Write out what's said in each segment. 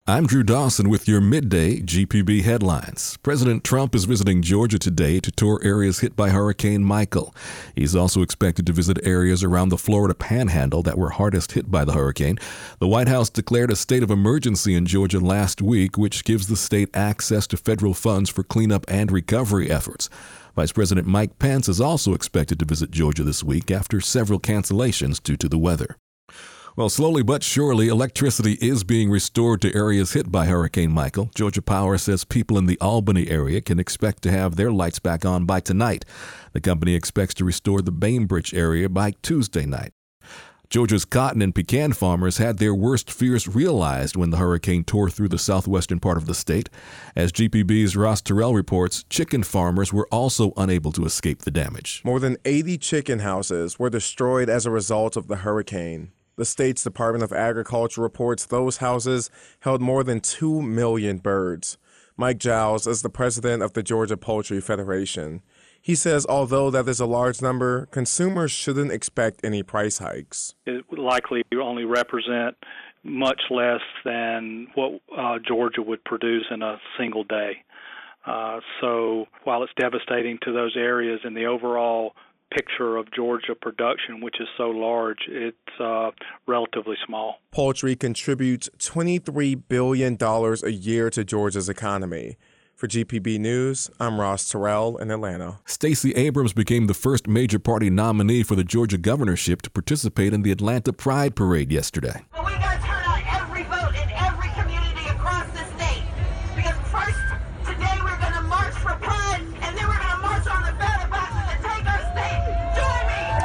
I'm Drew Dawson with your midday GPB headlines. President Trump is visiting Georgia today to tour areas hit by Hurricane Michael. He's also expected to visit areas around the Florida Panhandle that were hardest hit by the hurricane. The White House declared a state of emergency in Georgia last week, which gives the state access to federal funds for cleanup and recovery efforts. Vice President Mike Pence is also expected to visit Georgia this week after several cancellations due to the weather. Well, slowly but surely, electricity is being restored to areas hit by Hurricane Michael. Georgia Power says people in the Albany area can expect to have their lights back on by tonight. The company expects to restore the Bainbridge area by Tuesday night. Georgia's cotton and pecan farmers had their worst fears realized when the hurricane tore through the southwestern part of the state. As GPB's Ross Terrell reports, chicken farmers were also unable to escape the damage. More than 80 chicken houses were destroyed as a result of the hurricane. The state's Department of Agriculture reports those houses held more than 2 million birds. Mike Giles is the president of the Georgia Poultry Federation. He says although that is a large number, consumers shouldn't expect any price hikes. It would likely only represent much less than what Georgia would produce in a single day. So while it's devastating to those areas in the overall picture of Georgia production, which is so large, it's relatively small. Poultry contributes $23 billion a year to Georgia's economy. For GPB News, I'm Ross Terrell in Atlanta. Stacey Abrams became the first major party nominee for the Georgia governorship to participate in the Atlanta Pride Parade yesterday. But we got to turn out every vote in every community across the state. Because first, today we're going to march for Pride, and then we're going to march on the ballot boxes and take our state. Join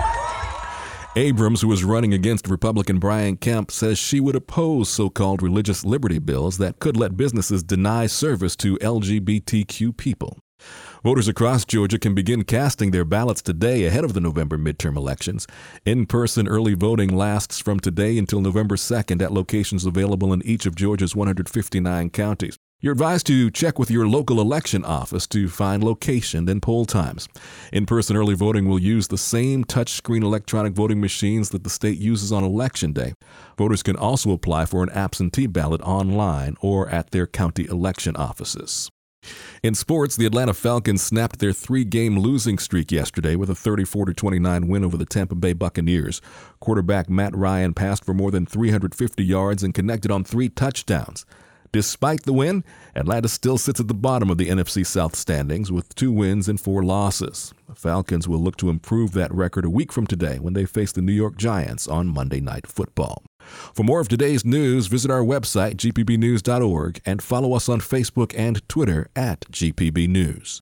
me! Abrams, who is running against Republican Brian Kemp, says she would oppose so-called religious liberty bills that could let businesses deny service to LGBTQ people. Voters across Georgia can begin casting their ballots today ahead of the November midterm elections. In-person early voting lasts from today until November 2nd at locations available in each of Georgia's 159 counties. You're advised to check with your local election office to find location and poll times. In-person early voting will use the same touchscreen electronic voting machines that the state uses on Election Day. Voters can also apply for an absentee ballot online or at their county election offices. In sports, the Atlanta Falcons snapped their 3-game losing streak yesterday with a 34-29 win over the Tampa Bay Buccaneers. Quarterback Matt Ryan passed for more than 350 yards and connected on 3 touchdowns. Despite the win, Atlanta still sits at the bottom of the NFC South standings with 2 wins and 4 losses. The Falcons will look to improve that record a week from today when they face the New York Giants on Monday Night Football. For more of today's news, visit our website, gpbnews.org, and follow us on Facebook and Twitter at GPB News.